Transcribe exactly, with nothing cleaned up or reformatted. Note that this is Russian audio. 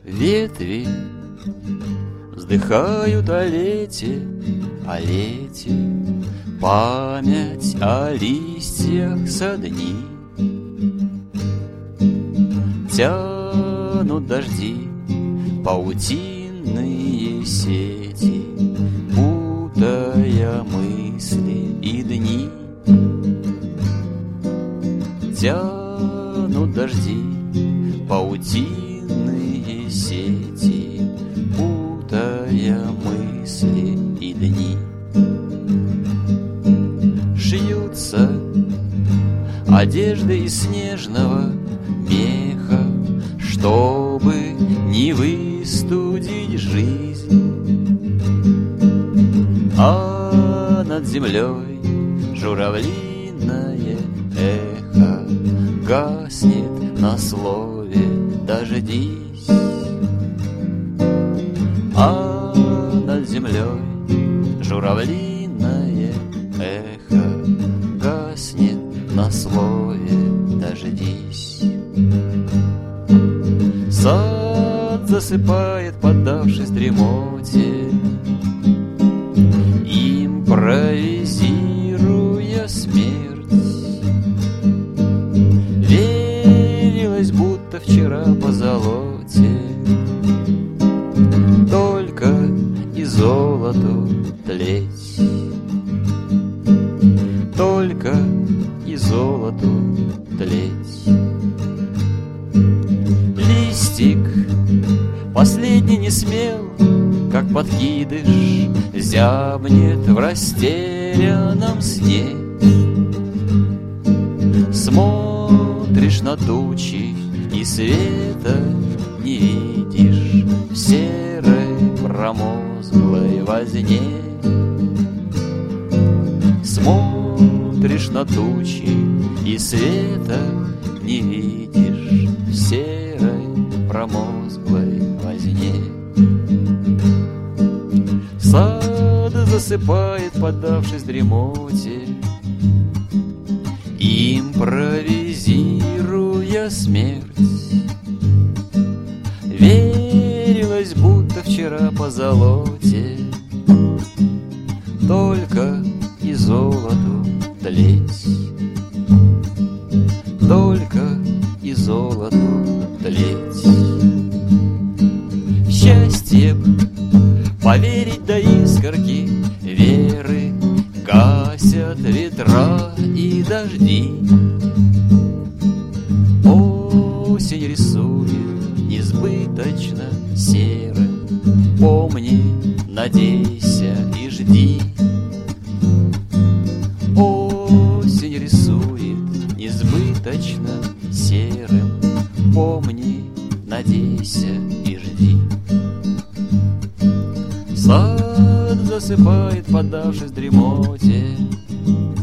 ветви вздыхают о лете, о лете, память о листьях содни. Тянут дожди паутинные сети, путая мысли и дни. Тянут дожди паутинные сети, путая мысли и дни. Шьются одежды из снежного меха, чтобы не выстудить жизнь. А над землей журавлиное эхо гаснет на слове «дождись». А над землей журавлиное эхо гаснет на слове «дождись». Сад засыпает, поддавшись дремоте, импровизируя смерть. Верилось, будто вчера по золоте, только и золоту тлеть, только и золоту тлеть. Листик последний не смел, как подкидыш, зябнет в растерянном сне. Смотришь на тучи и света не видишь в серой промозглой возне. Смотришь на тучи и света не видишь в серой промозглой возне. Сад засыпает, поддавшись дремоте, импровизируя смерть. Верилось, будто вчера по золоте, только и золоту тлеть, только и золоту тлеть. Счастье б поверить до искорки веры, гасят ветра и дожди. Осень рисует несбыточно серым, помни, надейся и жди. Осень рисует несбыточно серым, помни, надейся и жди. Сад засыпает, поддавшись дремоте,